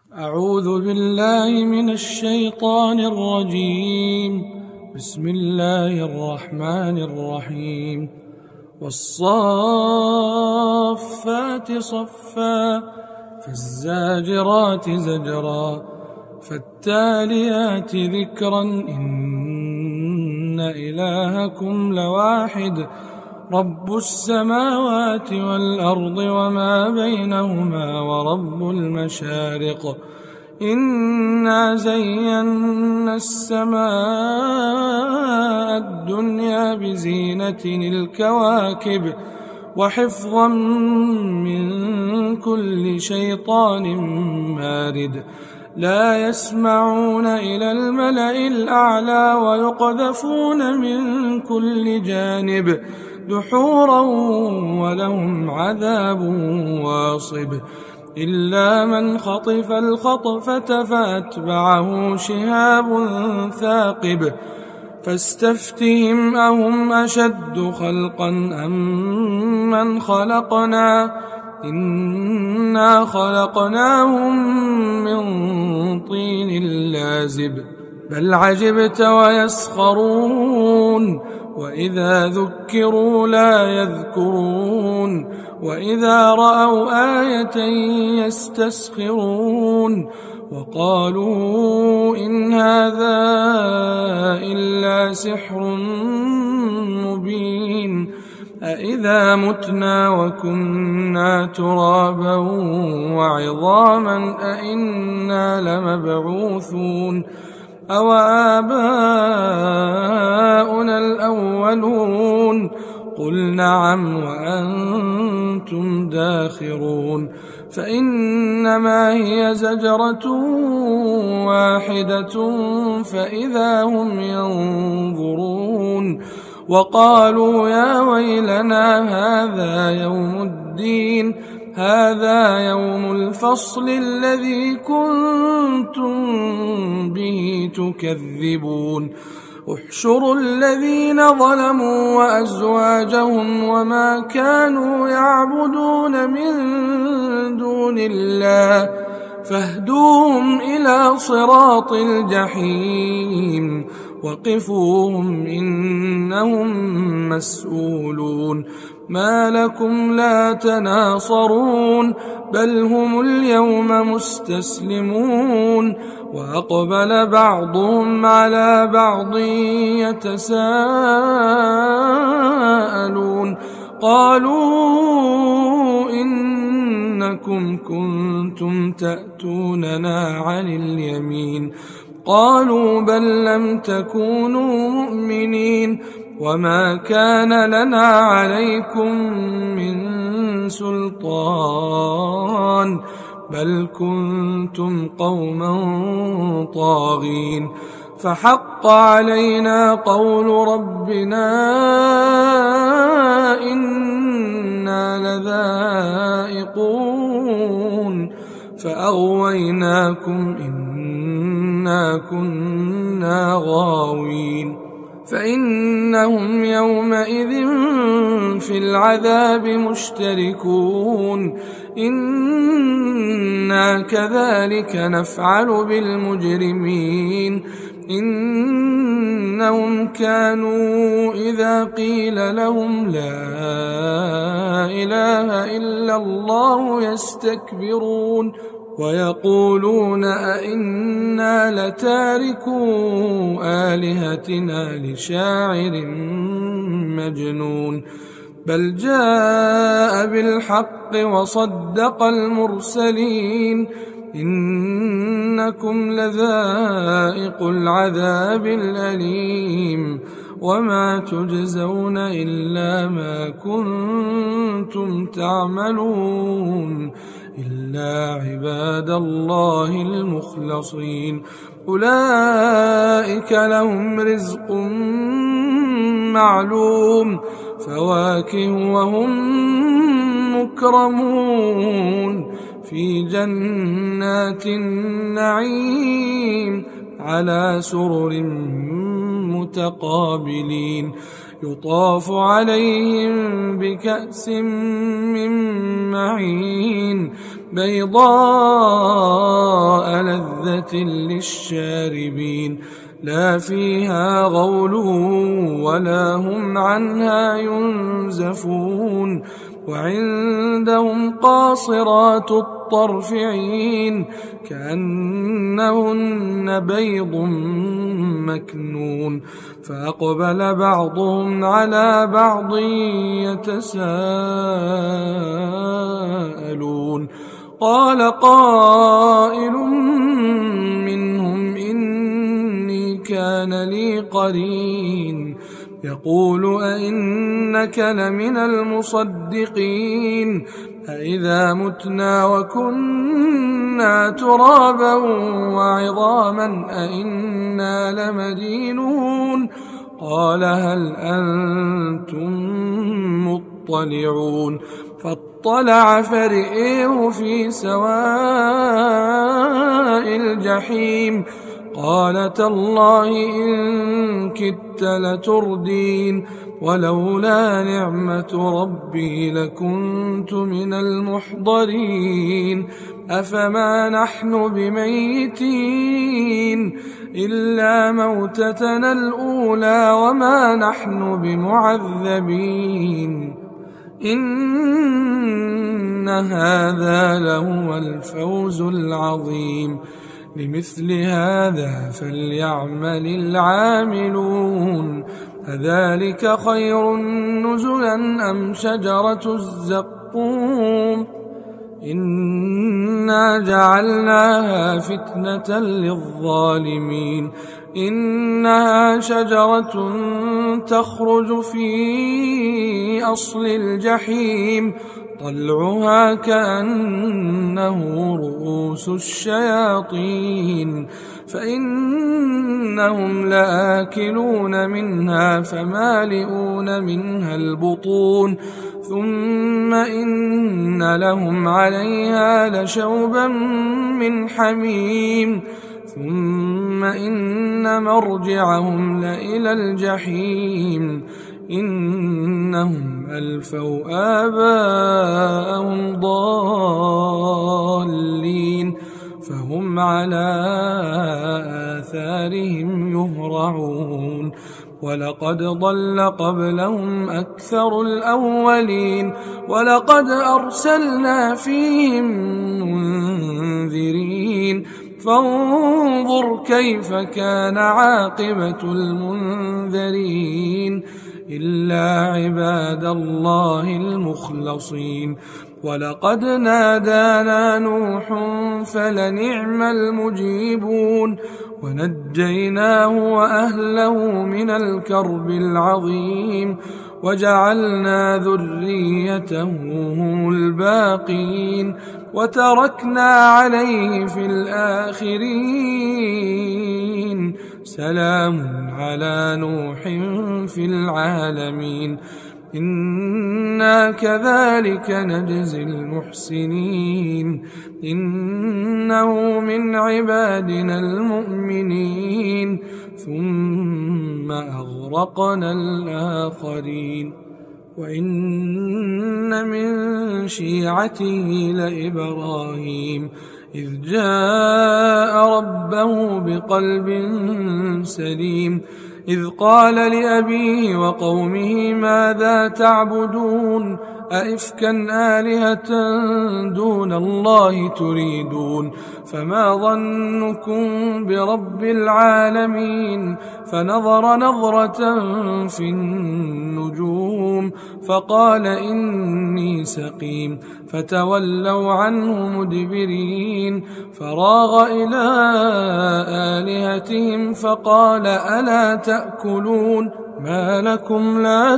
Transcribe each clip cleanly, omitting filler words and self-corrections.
أعوذ بالله من الشيطان الرجيم. بسم الله الرحمن الرحيم. والصافات صفا فالزاجرات زجرا فالتاليات ذكرا إن إلهكم لواحد رب السماوات والأرض وما بينهما ورب المشارق إنا زينا السماء الدنيا بزينة الكواكب وحفظا من كل شيطان مارد لا يسمعون إلى الملأ الأعلى ويقذفون من كل جانب دحورا ولهم عذاب واصب إلا من خطف الخطفة فأتبعه شهاب ثاقب فاستفتهم أهم أشد خلقا أم من خلقنا إنا خلقناهم من طين لازب بل عجبت ويسخرون وإذا ذكروا لا يذكرون وإذا رأوا آية يستسخرون وقالوا إن هذا إلا سحر مبين أإذا متنا وكنا ترابا وعظاما أإنا لمبعوثون أو آباؤنا الأولون قل نعم وأنتم داخرون فإنما هي زجرة واحدة فإذا هم ينظرون وقالوا يا ويلنا هذا يوم الدين هذا يوم الفصل الذي كنتم به تكذبون احشروا الذين ظلموا وأزواجهم وما كانوا يعبدون من دون الله فاهدوهم إلى صراط الجحيم وقفوهم إنهم مسؤولون ما لكم لا تناصرون بل هم اليوم مستسلمون وأقبل بعضهم على بعض يتساءلون قالوا إنكم كنتم تأتوننا عن اليمين قالوا بل لم تكونوا مؤمنين وما كان لنا عليكم من سلطان بل كنتم قوما طاغين فحق علينا قول ربنا إنا لذائقون فأغويناكم إنا كنا غاوين فإنهم يومئذ في العذاب مشتركون إنا كذلك نفعل بالمجرمين إنهم كانوا إذا قيل لهم لا إله إلا الله يستكبرون ويقولون أئنا لتاركو آلهتنا لشاعر مجنون بل جاء بالحق وصدق المرسلين إنكم لذائق العذاب الأليم وما تجزون إلا ما كنتم تعملون إلا عباد الله المخلصين أولئك لهم رزق معلوم فواكه وهم مكرمون في جنات النعيم على سرر متقابلين يطاف عليهم بكأس من معين بيضاء لَذَّةٍ لِّلشَّارِبِينَ لَا فِيهَا غَوْلٌ وَلَا هُمْ عَنْهَا يُنزَفُونَ وَعِندَهُمْ قَاصِرَاتُ الطَّرْفِ عِينٌ كَأَنَّهُنَّ بَيْضٌ مَّكْنُونٌ فَأَقْبَلَ بَعْضُهُمْ عَلَىٰ بَعْضٍ يَتَسَاءَلُونَ قَالَ قَائِلٌ مِّنْهُمْ إِنِّي كَانَ لِي قَرِينٌ يَقُولُ أَإِنَّكَ لَمِنَ الْمُصَدِّقِينَ أَإِذَا مُتْنَا وَكُنَّا تُرَابًا وَعِظَامًا أَإِنَّا لَمَدِينُونَ قَالَ هَلْ أَنتُم مُّطَّلِعُونَ فاطلع فرئه في سواء الجحيم قال تالله إن كدت لتردين ولولا نعمة ربي لكنت من المحضرين أفما نحن بميتين إلا موتتنا الأولى وما نحن بمعذبين إن هذا لهو الفوز العظيم لمثل هذا فليعمل العاملون أذلك خير نزلا أم شجرة الزقوم إنا جعلناها فتنة للظالمين إنها شجرة تخرج في أصل الجحيم طلعها كأنه رؤوس الشياطين فإنهم لآكلون منها فمالئون منها البطون ثم إن لهم عليها لشوبا من حميم ثم إن مرجعهم لإلى الجحيم إنهم ألفوا آباءهم ضالين فهم على آثارهم يهرعون ولقد ضل قبلهم أكثر الأولين ولقد أرسلنا فيهم منذرين فانظر كيف كان عاقبة المنذرين إلا عباد الله المخلصين ولقد نادانا نوح فلنعم المجيبون ونجيناه وأهله من الكرب العظيم وجعلنا ذريته هم الباقين وتركنا عليه في الآخرين سلام على نوح في العالمين إنا كذلك نجزي المحسنين إنه من عبادنا المؤمنين ثم أغرقنا الآخرين وإن من شيعته لإبراهيم إذ جاء ربه بقلب سليم إذ قال لأبيه وقومه ماذا تعبدون أئفكا آلهة دون الله تريدون فما ظنكم برب العالمين فنظر نظرة في النجوم فقال إني سقيم فتولوا عنه مدبرين فراغ إلى آلهتهم فقال ألا تأكلون ما لكم لا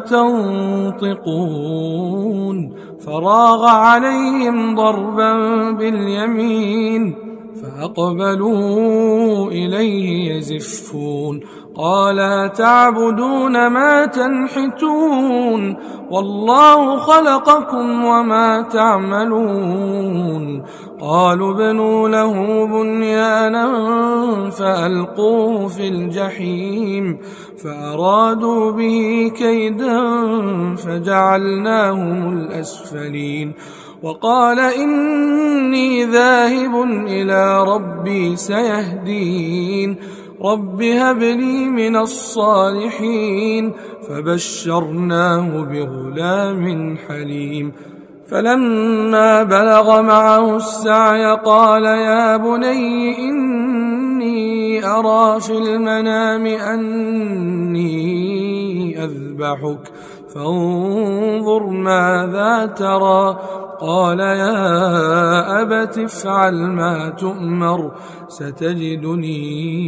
تنطقون فراغ عليهم ضربا باليمين فأقبلوا إليه يزفون قال تعبدون ما تنحتون والله خلقكم وما تعملون قالوا ابنوا له بنيانا فألقوه في الجحيم فأرادوا به كيدا فجعلناهم الأسفلين وقال إني ذاهب إلى ربي سيهدين رب هب لي من الصالحين فبشرناه بغلام حليم فلما بلغ معه السعي قال يا بني إني أرى في المنام أني أذبحك فانظر ماذا ترى قال يا أبت افعل ما تؤمر ستجدني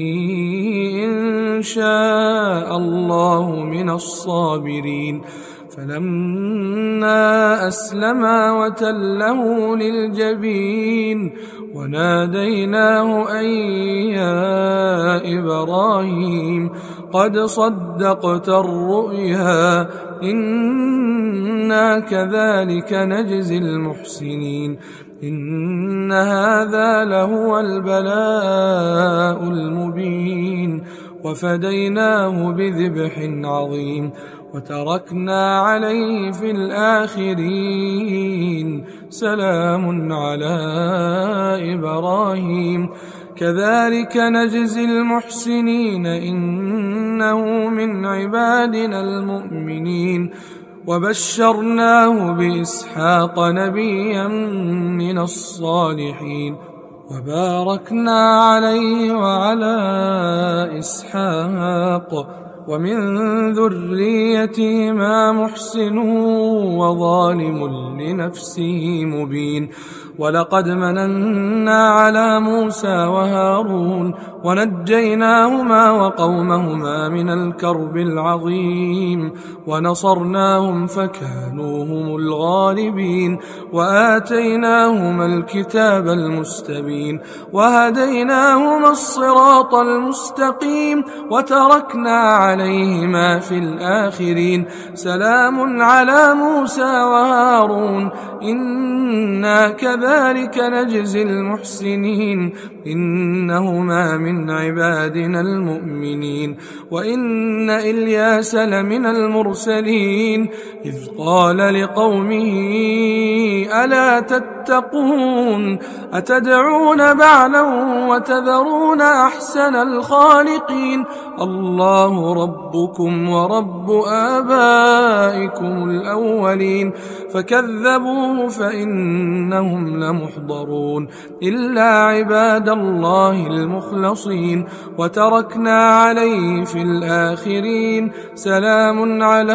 إن شاء الله من الصابرين فلما أسلما وتله للجبين وناديناه أن يا إبراهيم قد صدقت الرؤيا إنا كذلك نجزي المحسنين إن هذا لهو البلاء المبين وفديناه بذبح عظيم وتركنا عليه في الآخرين سلام على إبراهيم كذلك نجزي المحسنين إنه من عبادنا المؤمنين وبشرناه بإسحاق نبيا من الصالحين وباركنا عليه وعلى إسحاق ومن ذريتهما محسن وظالم لنفسه مبين ولقد مننا على موسى وهارون ونجيناهما وقومهما من الكرب العظيم ونصرناهم فكانوا هم الغالبين وآتيناهما الكتاب المستبين وهديناهما الصراط المستقيم وتركنا عليهما في الآخرين سلام على موسى وهارون إنا كذلك نجزي المحسنين إنهما من عبادنا المؤمنين وإن إلياس لمن المرسلين إذ قال لقومه ألا تتقون أتدعون بعلا وتذرون أحسن الخالقين الله ربكم ورب آبائكم الأولين فكذبوه فإنهم لمحضرون إلا عباد الله المخلصين وتركنا عليه في الآخرين سلام على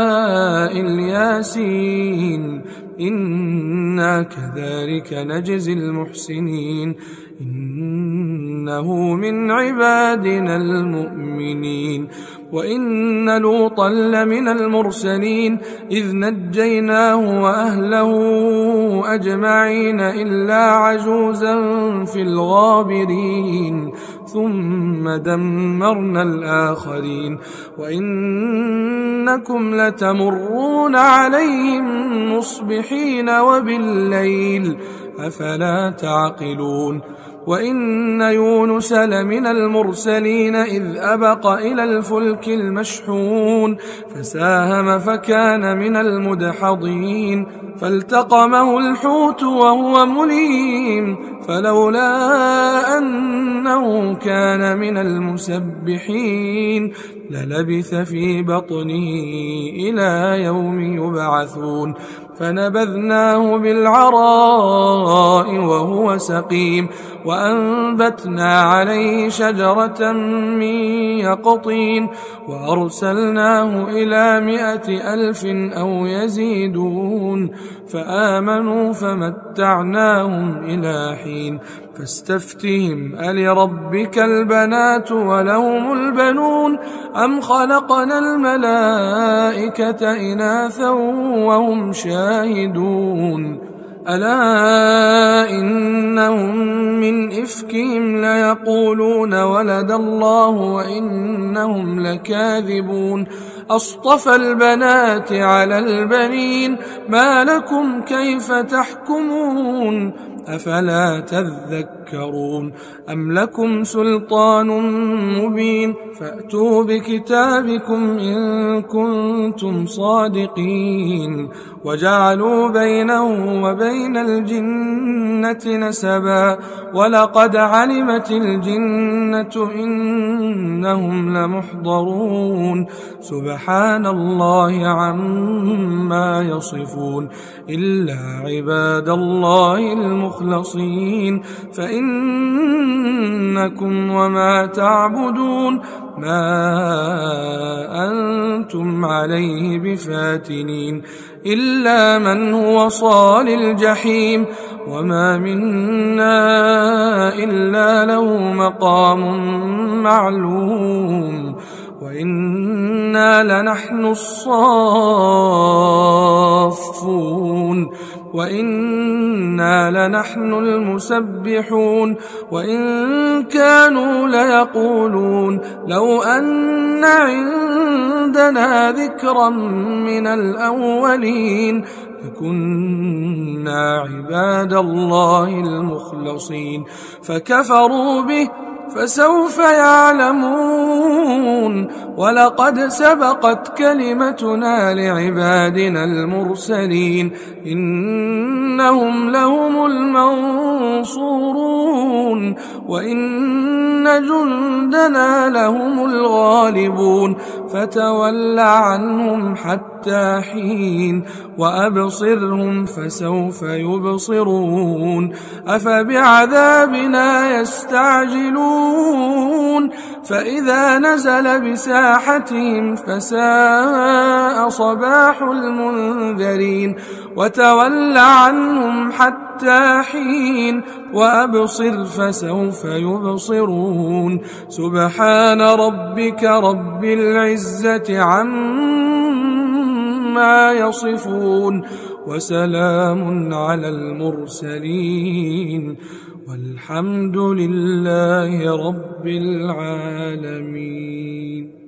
الياسين إنا كذلك نجزي المحسنين إنه من عبادنا المؤمنين وإن لوطا لمن المرسلين إذ نجيناه وأهله أجمعين إلا عجوزا في الغابرين ثم دمرنا الآخرين وإنكم لتمرون عليهم مصبحين وبالليل أفلا تعقلون وإن يونس لمن المرسلين إذ أبق إلى الفلك المشحون فساهم فكان من المدحضين فالتقمه الحوت وهو مليم فلولا أنه كان من المسبحين للبث في بطنه إلى يوم يبعثون فنبذناه بالعراء وهو سقيم وأنبتنا عليه شجرة من يقطين وأرسلناه إلى 100,000 أو يزيدون فآمنوا فمتعناهم إلى حين فاستفتهم ألربك البنات ولهم البنون أم خلقنا الملائكة إناثا وهم شاهدون ألا إنهم من إفكهم ليقولون ولد الله وإنهم لكاذبون أصطفى البنات على البنين ما لكم كيف تحكمون أفلا تذكرون أم لكم سلطان مبين فأتوا بكتابكم إن كنتم صادقين وجعلوا بينه وبين الجنة نسبا ولقد علمت الجنة إنهم لمحضرون سبحان الله عما يصفون إلا عباد الله المخلصين فإنكم وما تعبدون ما أنتم عليه بفاتنين إلا من هو صال الجحيم وما منا إلا له مقام معلوم وإنا لنحن الصافون وإنا لنحن المسبحون وإن كانوا ليقولون لو أن عندنا ذكرا من الأولين لكنا عباد الله المخلصين فكفروا به فسوف يعلمون ولقد سبقت كلمتنا لعبادنا المرسلين إنهم لهم المنصورون وإن جندنا لهم الغالبون فتول عنهم حتى حين وأبصرهم فسوف يبصرون أفبعذابنا يستعجلون فإذا نزل بساحتهم فساء صباح المنذرين وتول عنهم حتى حين وأبصر فسوف يبصرون سبحان ربك رب العزة عما يصفون وسلام على المرسلين والحمد لله رب العالمين.